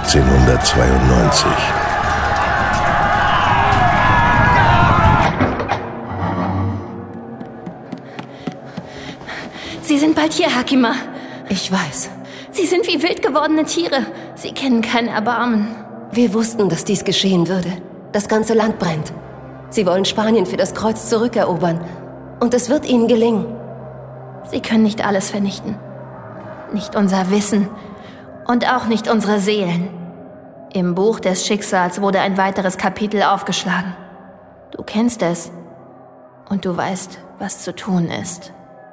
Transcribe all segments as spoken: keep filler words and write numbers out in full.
neunzehnhundertzweiundneunzig. Sie sind bald hier, Hakima. Ich weiß. Sie sind wie wild gewordene Tiere. Sie kennen kein Erbarmen. Wir wussten, dass dies geschehen würde. Das ganze Land brennt. Sie wollen Spanien für das Kreuz zurückerobern. Und es wird ihnen gelingen. Sie können nicht alles vernichten. Nicht unser Wissen. Und auch nicht unsere Seelen. Im Buch des Schicksals wurde ein weiteres Kapitel aufgeschlagen. Du kennst es. Und du weißt, was zu tun ist.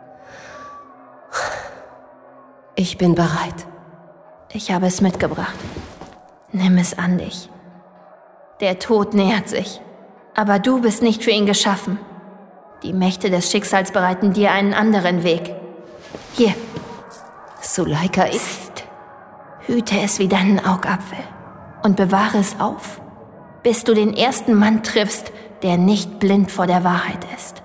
Ich bin bereit. Ich habe es mitgebracht. Nimm es an dich. Der Tod nähert sich. Aber du bist nicht für ihn geschaffen. Die Mächte des Schicksals bereiten dir einen anderen Weg. Hier. Suleika, ich... Psst. Hüte es wie deinen Augapfel. Und bewahre es auf, bis du den ersten Mann triffst, der nicht blind vor der Wahrheit ist.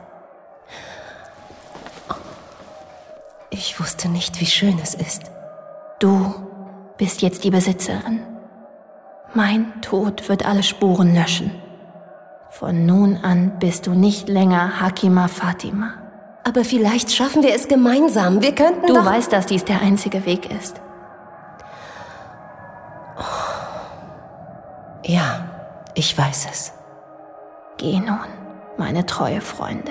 Ich wusste nicht, wie schön es ist. Du bist jetzt die Besitzerin. Mein Tod wird alle Spuren löschen. Von nun an bist du nicht länger Hakima Fatima. Aber vielleicht schaffen wir es gemeinsam. Wir könnten Du doch... weißt, dass dies der einzige Weg ist. Ja, ich weiß es. Geh nun, meine treue Freundin.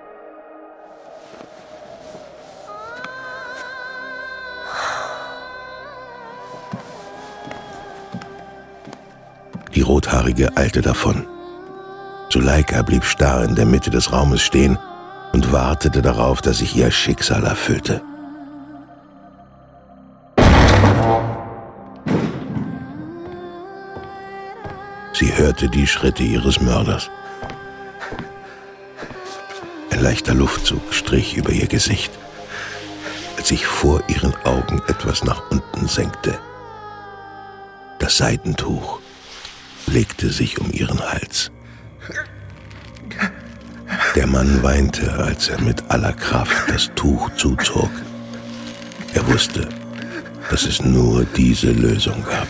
Die Rothaarige eilte davon. Suleika blieb starr in der Mitte des Raumes stehen und wartete darauf, dass sich ihr Schicksal erfüllte. Sie hörte die Schritte ihres Mörders. Ein leichter Luftzug strich über ihr Gesicht, als sich vor ihren Augen etwas nach unten senkte. Das Seidentuch legte sich um ihren Hals. Der Mann weinte, als er mit aller Kraft das Tuch zuzog. Er wusste, dass es nur diese Lösung gab.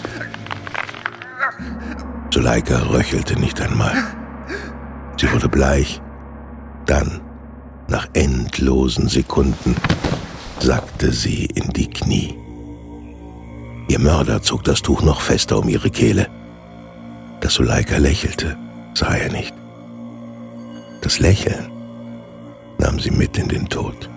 Suleika röchelte nicht einmal. Sie wurde bleich. Dann, nach endlosen Sekunden, sackte sie in die Knie. Ihr Mörder zog das Tuch noch fester um ihre Kehle. Dass Suleika lächelte, sah er nicht. Das Lächeln nahm sie mit in den Tod.